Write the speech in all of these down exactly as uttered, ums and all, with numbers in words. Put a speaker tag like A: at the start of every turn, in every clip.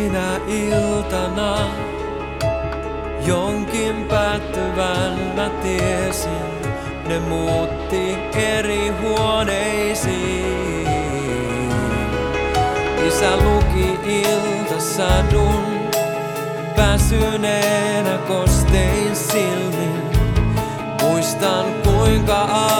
A: sinä iltana jonkin päättyvän mä tiesin, ne muutti eri huoneisiin. Isä luki iltasadun väsyneenä kostein silmin. Muistan kuinka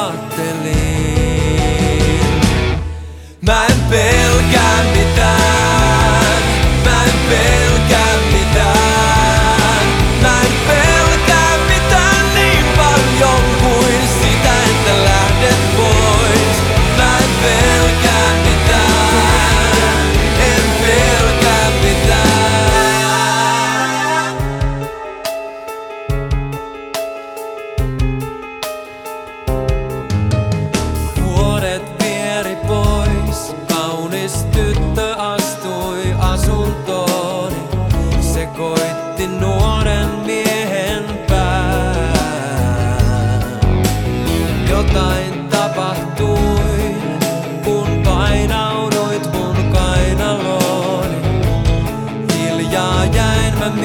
A: aattelin. Mä en pelkää mitään, mä en pelkää mitään. Mä en pelkää mitään niin paljon kuin sitä, että lähdet pois. Mä en pelkää mitään, en pelkää mitään. Vuodet vieri pois, kaunis tyttö astui asuntooni. Se koitti nuoren miehen pään. Jotain tapahtui, kun painauduit mun kainalooni. Hiljaa jäin mä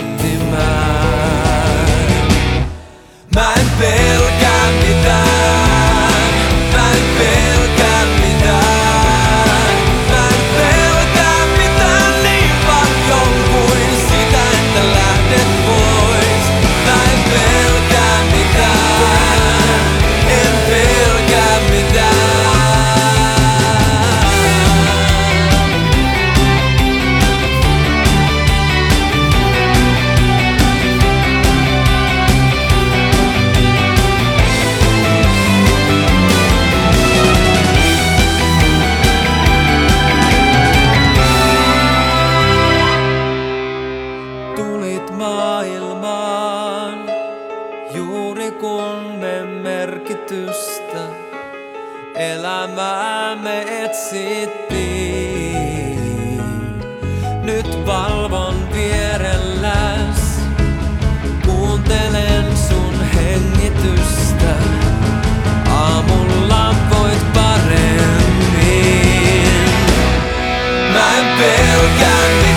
A: miettimään. Mä en pelkää mitään, mä en pelkää mitään. Mä en pelkää mitään niin paljon kuin sitä, että lähdet pois. Mä en pelkää mitään, en pelkää mitään. Tulit maailmaan juuri kun me merkitystä elämäämme etsittiin. Nyt valvon vierelläs, kuuntelen sun hengitystä. Aamulla voit paremmin. Mä en pelkää